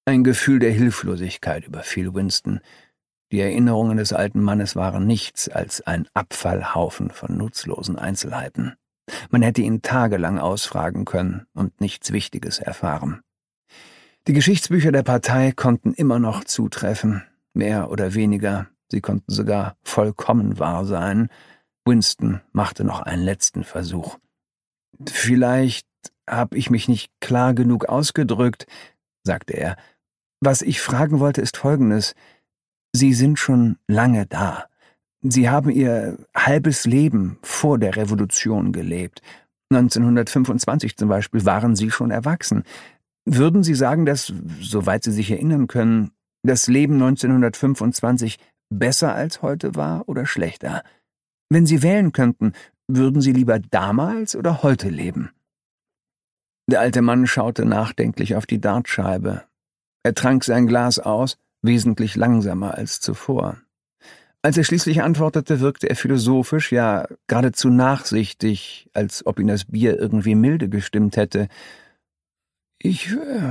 Ein Gefühl der Hilflosigkeit überfiel Winston. Die Erinnerungen des alten Mannes waren nichts als ein Abfallhaufen von nutzlosen Einzelheiten. Man hätte ihn tagelang ausfragen können und nichts Wichtiges erfahren. Die Geschichtsbücher der Partei konnten immer noch zutreffen, mehr oder weniger. Sie konnten sogar vollkommen wahr sein. Winston machte noch einen letzten Versuch. »Vielleicht habe ich mich nicht klar genug ausgedrückt«, sagte er. »Was ich fragen wollte, ist Folgendes. Sie sind schon lange da. Sie haben Ihr halbes Leben vor der Revolution gelebt. 1925 zum Beispiel waren Sie schon erwachsen. Würden Sie sagen, dass, soweit Sie sich erinnern können, das Leben 1925 besser als heute war oder schlechter? Wenn Sie wählen könnten, würden Sie lieber damals oder heute leben?« Der alte Mann schaute nachdenklich auf die Dartscheibe. Er trank sein Glas aus, wesentlich langsamer als zuvor. Als er schließlich antwortete, wirkte er philosophisch, ja geradezu nachsichtig, als ob ihn das Bier irgendwie milde gestimmt hätte. Ich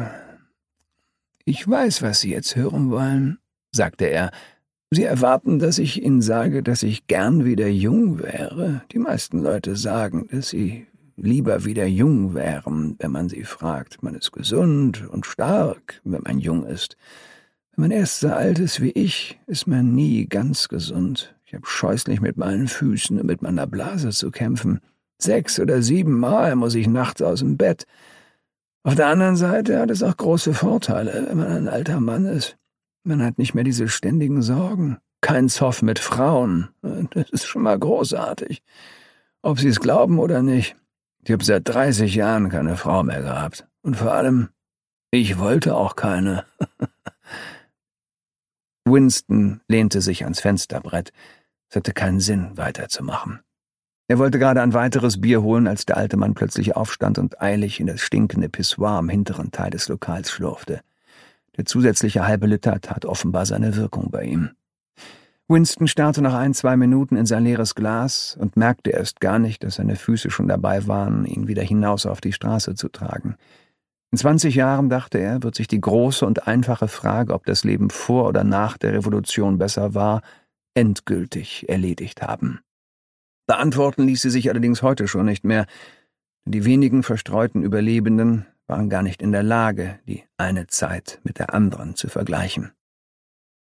weiß, was Sie jetzt hören wollen«, sagte er. »Sie erwarten, dass ich Ihnen sage, dass ich gern wieder jung wäre. Die meisten Leute sagen, dass sie lieber wieder jung wären, wenn man sie fragt. Man ist gesund und stark, wenn man jung ist. Wenn man erst so alt ist wie ich, ist man nie ganz gesund. Ich habe scheußlich mit meinen Füßen und mit meiner Blase zu kämpfen. 6 oder 7 Mal muss ich nachts aus dem Bett. Auf der anderen Seite hat es auch große Vorteile, wenn man ein alter Mann ist. Man hat nicht mehr diese ständigen Sorgen. Kein Zoff mit Frauen. Das ist schon mal großartig. Ob Sie es glauben oder nicht. Ich habe seit 30 Jahren keine Frau mehr gehabt. Und vor allem, ich wollte auch keine.« Winston lehnte sich ans Fensterbrett. Es hatte keinen Sinn, weiterzumachen. Er wollte gerade ein weiteres Bier holen, als der alte Mann plötzlich aufstand und eilig in das stinkende Pissoir am hinteren Teil des Lokals schlurfte. Der zusätzliche halbe Liter tat offenbar seine Wirkung bei ihm. Winston starrte nach 1-2 Minuten in sein leeres Glas und merkte erst gar nicht, dass seine Füße schon dabei waren, ihn wieder hinaus auf die Straße zu tragen. In 20 Jahren, dachte er, wird sich die große und einfache Frage, ob das Leben vor oder nach der Revolution besser war, endgültig erledigt haben. Beantworten ließ sie sich allerdings heute schon nicht mehr. Die wenigen verstreuten Überlebenden waren gar nicht in der Lage, die eine Zeit mit der anderen zu vergleichen.